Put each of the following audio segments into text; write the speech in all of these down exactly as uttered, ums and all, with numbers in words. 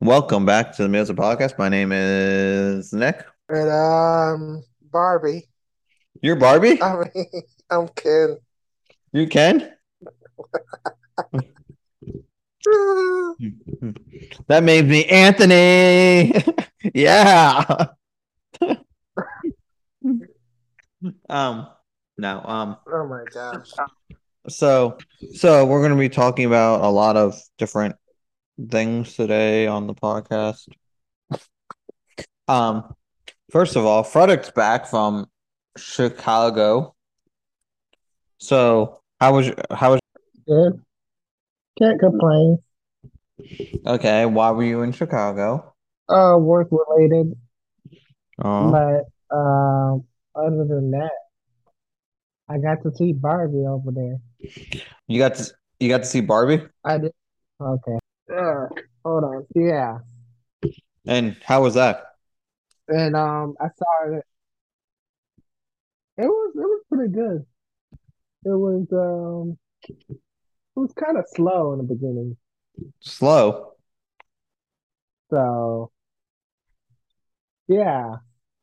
Welcome back to the Music Podcast. My name is Nick. And um, Barbie. You're Barbie? I mean, I'm Ken. You Ken? That made me Anthony. Yeah. um. No. Um. Oh my gosh. So, so we're going to be talking about a lot of different things today on the podcast. Um. First of all, Frederick's back from Chicago. So, how was how was Good. Can't complain. okay? Why were you in Chicago? Uh, work related, Oh, but um, other than that, I got to see Barbie over there. you got to you got to see Barbie, I did. Okay. Uh, hold on. Yeah. and how was that? And um, I saw it. It was it was pretty good. It was um, it was kind of slow in the beginning. Slow. So yeah,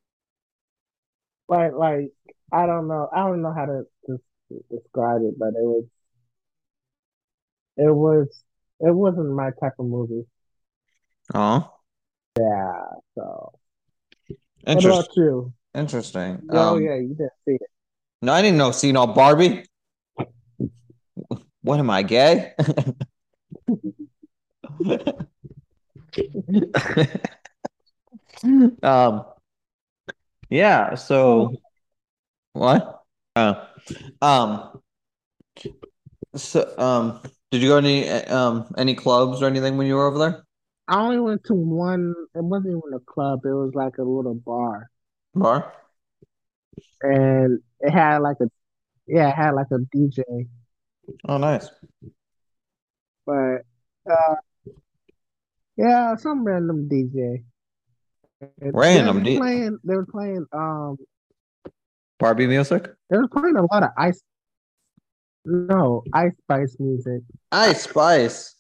like like I don't know. I don't know how to, to describe it, but it was. It was it wasn't my type of movie. Oh, Yeah. So what interesting. about you? Interesting. Oh Um, yeah, you didn't see it. no, I didn't know. See no Barbie. What am I gay? um, yeah. Oh, So what? Uh, um, so um, did you go to any um any clubs or anything when you were over there? I only went to one. It wasn't even a club. It was like a little bar, Bar. and it had like a yeah, it had like a D J, Oh, nice. but uh, yeah, some random D J. And they Random. were D- playing. They were playing. Um, Barbie music. they were playing a lot of ice. No, Ice Spice music. Ice Spice.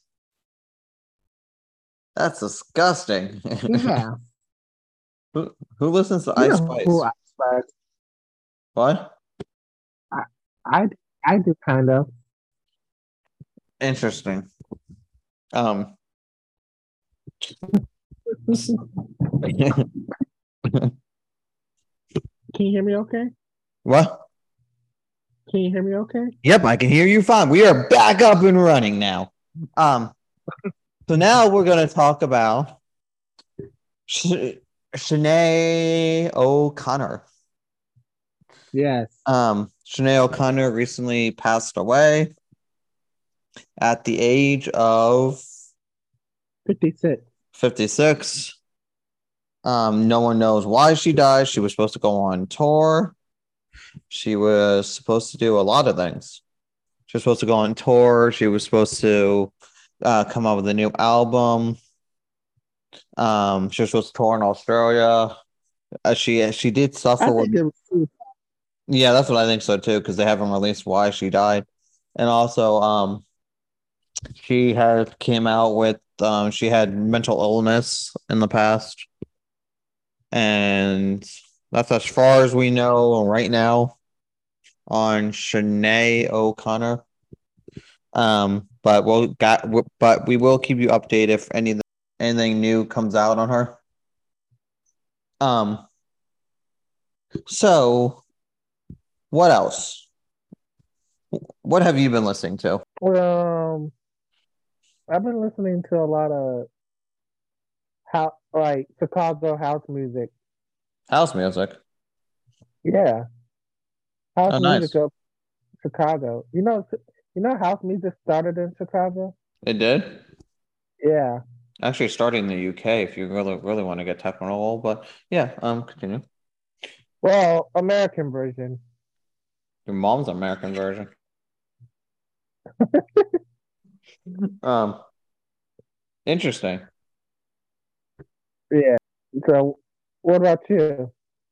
That's disgusting. Yeah, who who listens to you Ice know who Spice? Ice Spice. What? I I I do kind of. Interesting. Um. Can you hear me okay? What? Can you hear me okay? Yep, I can hear you fine. We are back up and running now. Um. So now we're gonna talk about Sh- Sinead O'Connor. Yes. Um. Sinead O'Connor recently passed away at the age of fifty-six. fifty-six. Um. No one knows why she died. She was supposed to go on tour. She was supposed to do a lot of things. She was supposed to go on tour. She was supposed to uh, come out with a new album. Um, she was supposed to tour in Australia. Uh, she she did I suffer with think it was two. yeah, that's what I think so too, because they haven't released why she died, and also um she had came out with um she had mental illness in the past, and that's as far as we know right now on Sinead O'Connor. Um, but we'll got but we will keep you updated if anything anything new comes out on her. Um, so what else? What have you been listening to? Um, I've been listening to a lot of how like Chicago house music. House music. Yeah, house Oh, music nice. of Chicago. You know, you know, house music started in Chicago. It did. Yeah. Actually, starting in the U K, if you really really want to get technical, but yeah, um, continue. Well, American version. Your mom's American version. Um, interesting. Yeah. So, what about you?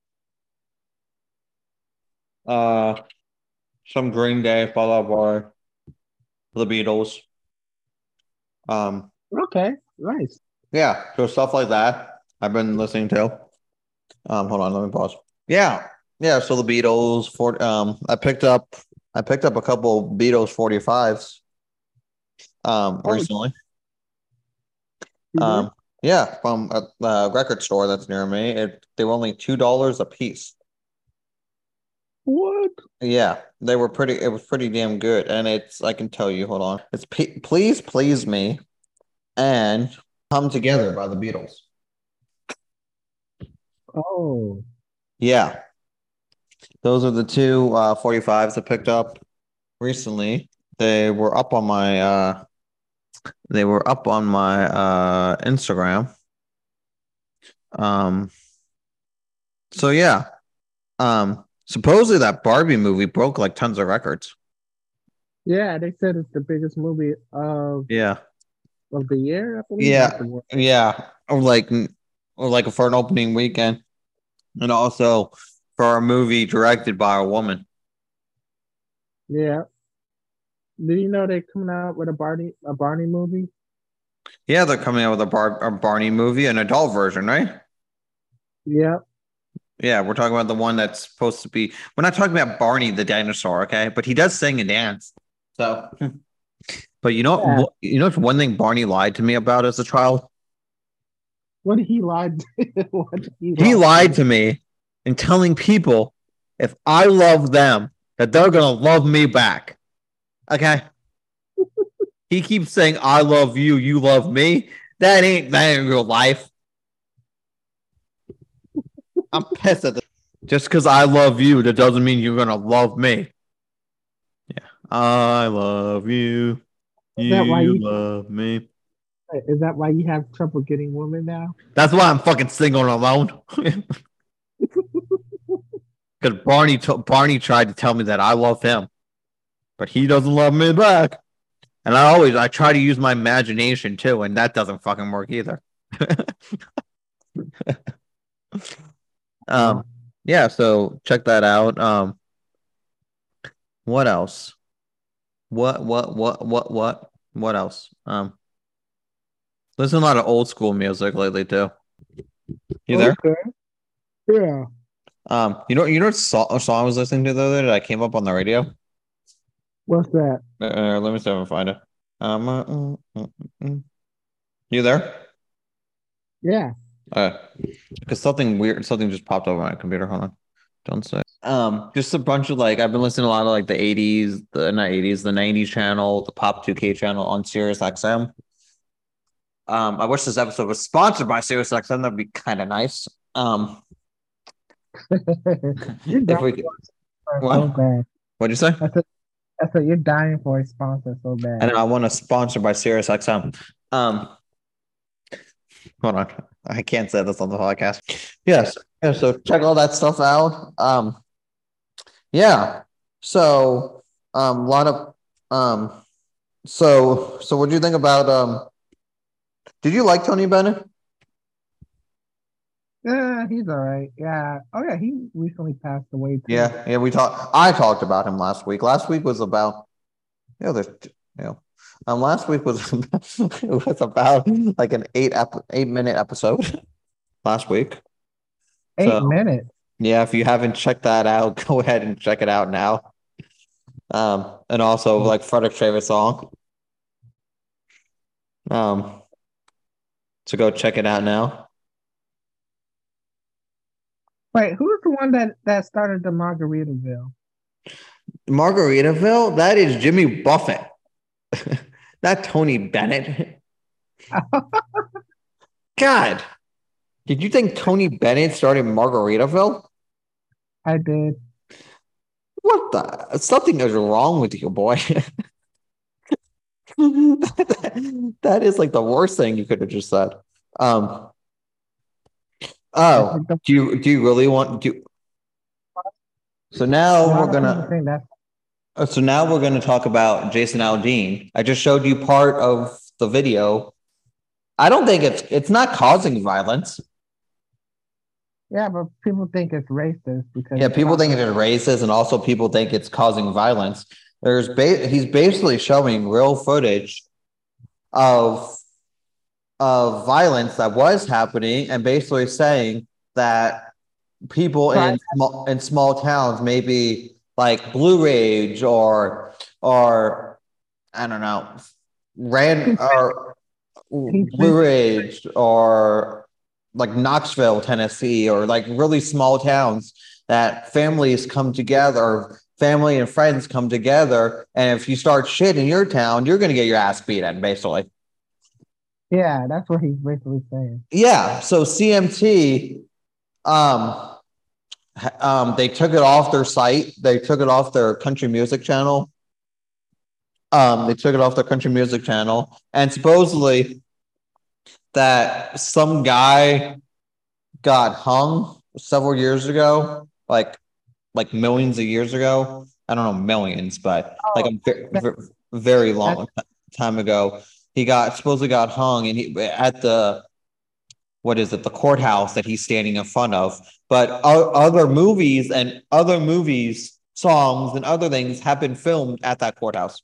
Uh, some Green Day, Fall Out Boy, The Beatles. Um, Okay, nice. yeah, so stuff like that I've been listening to. Um, hold on, let me pause. Yeah, yeah. So the Beatles. For um, I picked up I picked up a couple Beatles forty-fives um Oh, recently. you did? Um, yeah, from a, a record store that's near me. It they were only two dollars a piece. What? Yeah, they were pretty. It was pretty damn good, and it's. I can tell you. Hold on. It's P- "Please Please Me" and "Come Together" by the Beatles. Oh, Yeah, those are the two uh, forty-fives I picked up recently. They were up on my. Uh, they were up on my uh, Instagram. Um. So yeah. Um. Supposedly that Barbie movie broke like tons of records. yeah. They said it's the biggest movie of Yeah. of the year, I believe, Yeah. afterward. Yeah. Or like, or like for an opening weekend. And also for a movie directed by a woman. Yeah. Did you know they're coming out with a Barney a Barney movie? Yeah, they're coming out with a, Bar- a Barney movie, an adult version, right? Yeah. Yeah, we're talking about the one that's supposed to be. We're not talking about Barney the dinosaur, okay? But he does sing and dance. So, but you know, Yeah. what- you know, it's one thing Barney lied to me about as a child. What did he lie to? What did he He lie lied to? to me in telling people if I love them that they're gonna love me back. Okay. He keeps saying, I love you, you love me. That ain't that ain't real life. I'm pissed at this. Just because I love you, that doesn't mean you're gonna love me. Yeah. I love you. Is that why You you love me. is that why you have trouble getting women now? That's why I'm fucking single and alone. Because Barney t- Barney tried to tell me that I love him, but he doesn't love me back. And I always I try to use my imagination too, and that doesn't fucking work either. um, Oh. yeah, so check that out. Um, what else? What what what what what what else? Um, listen to a lot of old school music lately too. You there? Okay. Yeah. Um, you know you know what song, song I was listening to the other day that I came up on the radio? What's that? Uh, uh, let me see if I can find it. Um, uh, mm, mm, mm, mm. You there? Yeah. Uh, because something weird, something just popped up on my computer. Hold on. Don't say. Um, just a bunch of like I've been listening to a lot of like the eighties, the not eighties, the nineties channel, the Pop two K channel on Sirius X M. Um, I wish this episode was sponsored by Sirius X M. That'd be kind of nice. Um, You're if dying we could, for a sponsor so what? bad. What'd you say? I said, I said you're dying for a sponsor so I bad. know I want to sponsor by Sirius X M. Um, hold on, I can't say this on the podcast. Yes, yeah. So check all that stuff out. Um, yeah. So, um, a lot of um, so so what do you think about um? Did you like Tony Bennett? Yeah, he's all right. Yeah. Oh yeah, he recently passed away too. Yeah, yeah. We talked. I talked about him last week. Last week was about you know, there's you know, um, last week was it was about like an eight ep- eight minute episode last week. Eight So minutes. yeah, if you haven't checked that out, go ahead and check it out now. Um, and also like Frederick's favorite song. Um, so go check it out now. Wait, who's the one that that started the Margaritaville? Margaritaville, that is Jimmy Buffett, not Tony Bennett. God, did you think Tony Bennett started Margaritaville? I did. What the? Something is wrong with you, boy. That is like the worst thing you could have just said. Um. That's Oh, like the do you do you really want do? So a now lot we're of people gonna. think that's uh, So now we're gonna talk about Jason Aldean. I just showed you part of the video. I don't think it's it's not causing violence. yeah, but people think it's racist because Yeah, he people talks think it's racist, and also people think it's causing violence. There's ba- he's basically showing real footage of of violence that was happening, and basically saying that people in small in small towns, maybe like Blue Ridge or or I don't know, ran or Blue Ridge or like Knoxville, Tennessee, or like really small towns that families come together, family and friends come together, and if you start shit in your town, you're gonna get your ass beat in, basically. Yeah, that's what he's basically saying. Yeah. So C M T, um, um, they took it off their site. They took it off their country music channel. Um, they took it off their country music channel, and supposedly that some guy got hung several years ago, like like millions of years ago. I don't know millions, but Oh, like a very, very long time ago, he got supposedly got hung, and he at the what is it, the courthouse that he's standing in front of. But other movies and other movies, songs and other things have been filmed at that courthouse.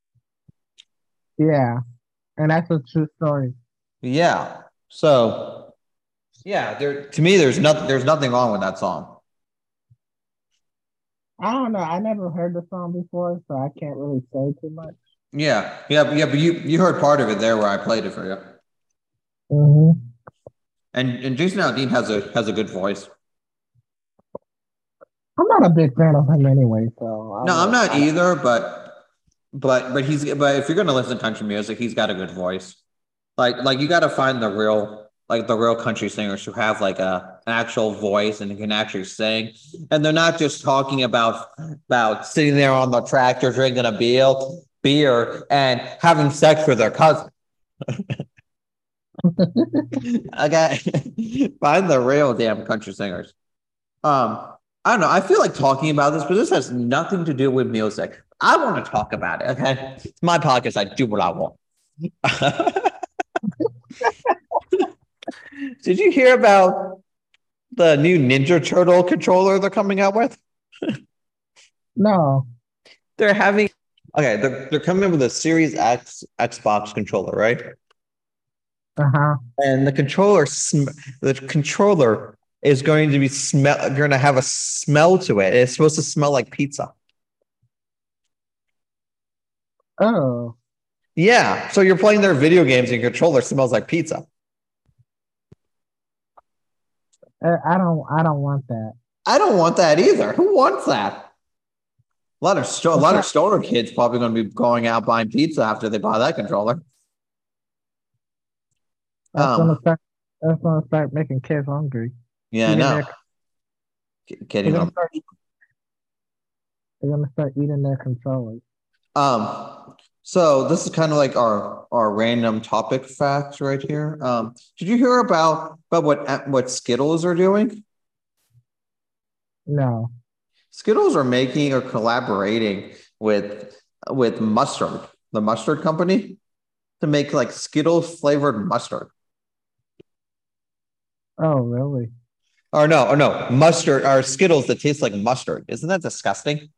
yeah, and that's a true story. Yeah. So, yeah, there to me, there's nothing. There's nothing wrong with that song. I don't know. I never heard the song before, so I can't really say too much. Yeah, yeah, yeah. But you you heard part of it there where I played it for you. Mm-hmm. And and Jason Aldean has a has a good voice. I'm not a big fan of him anyway, so I'm no, I'm not either. But but but he's but if you're gonna listen to country music, he's got a good voice. Like like you got to find the real like the real country singers who have like a an actual voice and can actually sing, and they're not just talking about about sitting there on the tractor drinking a beer beer and having sex with their cousin. Okay, find the real damn country singers. Um, I don't know. I feel like talking about this, but this has nothing to do with music. I want to talk about it. Okay, it's my podcast. I do what I want. Did you hear about the new Ninja Turtle controller they're coming out with? No. They're having okay. They're they're coming up with a Series X Xbox controller, right? Uh-huh. And the controller, the controller is going to be smell. Going to have a smell to it. It's supposed to smell like pizza. Oh. Yeah. So you're playing their video games, and your controller smells like pizza. I don't. I don't want that. I don't want that either. Who wants that? A lot of sto- a lot of stoner kids probably going to be going out buying pizza after they buy that controller. That's um, gonna start. That's gonna start making kids hungry. Yeah, I know. Their, Getting they're, them. gonna start, they're gonna start eating their controllers. Um. So this is kind of like our our random topic facts right here. Um. Did you hear about about what what Skittles are doing? No. Skittles are making or collaborating with with mustard, the mustard company, to make like Skittles flavored mustard. Oh, really? Or no, or no, mustard or Skittles that taste like mustard. Isn't that disgusting?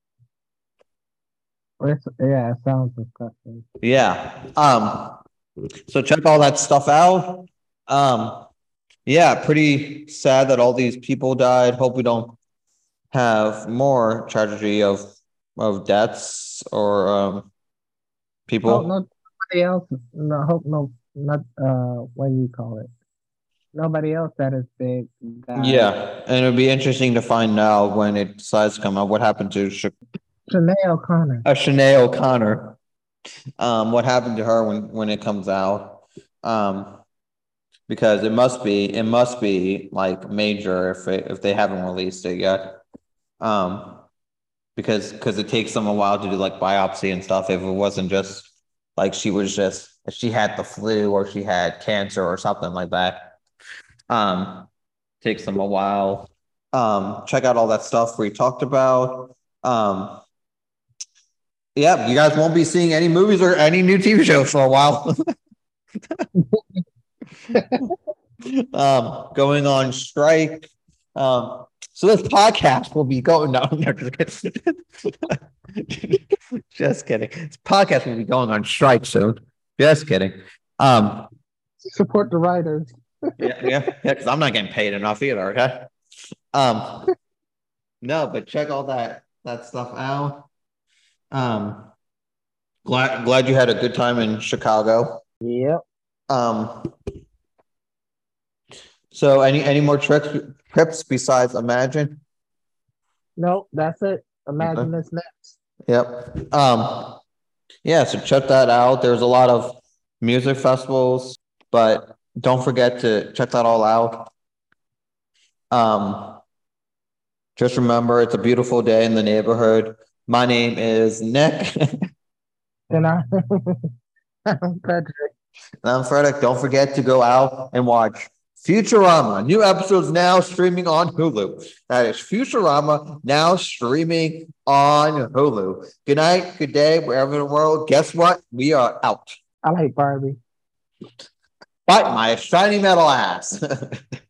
It's, yeah, it sounds disgusting. Yeah. Um. So check all that stuff out. Um. Yeah, pretty sad that all these people died. Hope we don't have more tragedy of of deaths or um people. Oh, no, nobody else. No, hope no, not uh, what do you call it? Nobody else that is big. Died. Yeah, and it would be interesting to find out when it decides to come out what happened to Sh- Sinead O'Connor. Uh, Sinead O'Connor. Um, what happened to her when when it comes out? Um. Because it must be, it must be like major if it, if they haven't released it yet. Um, because because it takes them a while to do like biopsy and stuff. If it wasn't just like she was just she had the flu or she had cancer or something like that, um, takes them a while. Um, check out all that stuff we talked about. Um, yeah, you guys won't be seeing any movies or any new T V shows for a while. um, going on strike. Um, so this podcast will be going no, no just kidding. Just kidding. This podcast will be going on strike soon. Just kidding. Um, Support the writers. Yeah, yeah, yeah. Because I'm not getting paid enough either. Okay. Um, no, but check all that that stuff out. Um, glad glad you had a good time in Chicago. Yep. Um, so any any more trips trips besides Imagine? Nope, that's it. Okay. Imagine this next. Yep. Um, yeah, so check that out. There's a lot of music festivals, but don't forget to check that all out. Um, just remember it's a beautiful day in the neighborhood. My name is Nick. And I, I'm Patrick. And I'm Frederick. Don't forget to go out and watch Futurama. New episodes now streaming on Hulu. That is Futurama now streaming on Hulu. Good night, good day, wherever in the world. Guess what? We are out. I like Barbie. Bite my shiny metal ass.